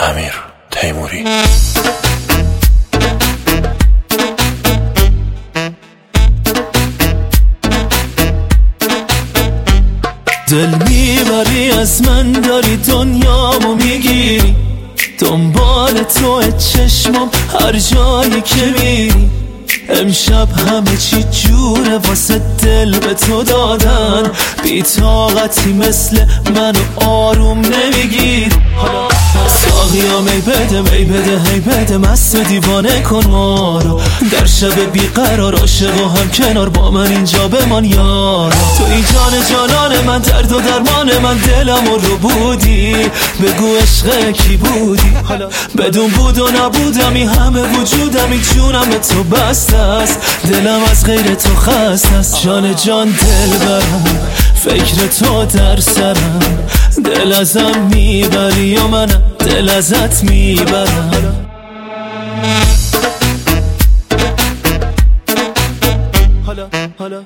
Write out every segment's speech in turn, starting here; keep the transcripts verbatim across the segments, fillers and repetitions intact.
امیر تیموری. دل میبری از من، داری دنیامو میگیری، دنبال تو چشمم هر جایی که میری. امشب همه چی جوره واسه دل به تو دادن، بی طاقتی مثل منو آروم نمیگیر. ساقیا می بده می بده هی بده، مست دیوانه کن ما رو، در شب بیقرار عاشق و هم کنار با من اینجا بمان یار. تو ای جان جانان من، درد و درمان من، دلم رو بودی، بگو عشق کی بودی. بدون بود و نبودمی همه وجودمی، جونم به تو بسته است، دلم از غیر تو خسته است. جان جان دل برم، فکر تو در سرم، دل ازم میبری و منم دل ازت میبرم. حالا حالا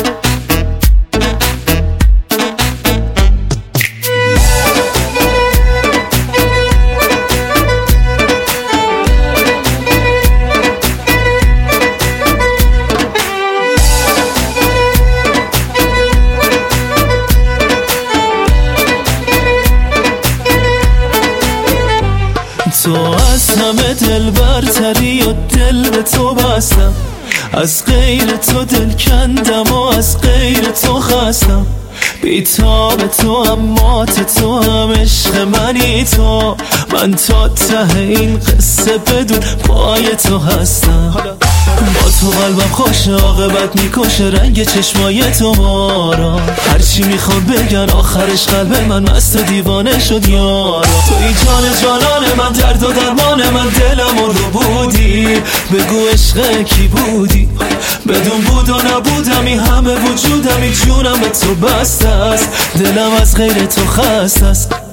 تو از همه دل برتری و دل به تو بستم، از غیر تو دل کندم و از غیر تو خستم. بیتاب تو امات تو هم عشق منی تو، من تا ته این قصه بدون پای تو هستم. با تو قلبم خوش عاقبت میکشه، رنگ چشمای تو مارا، هرچی میخوام بگن آخرش قلب من مست و دیوانه شد یارا. تو ای جان جانان من، درد و درمان من، دلم رو بودی، بگو عشق کی بودی. بدون بود و نبودمی همه وجودمی، جونم به تو بسته است، دلم از غیر تو خسته است.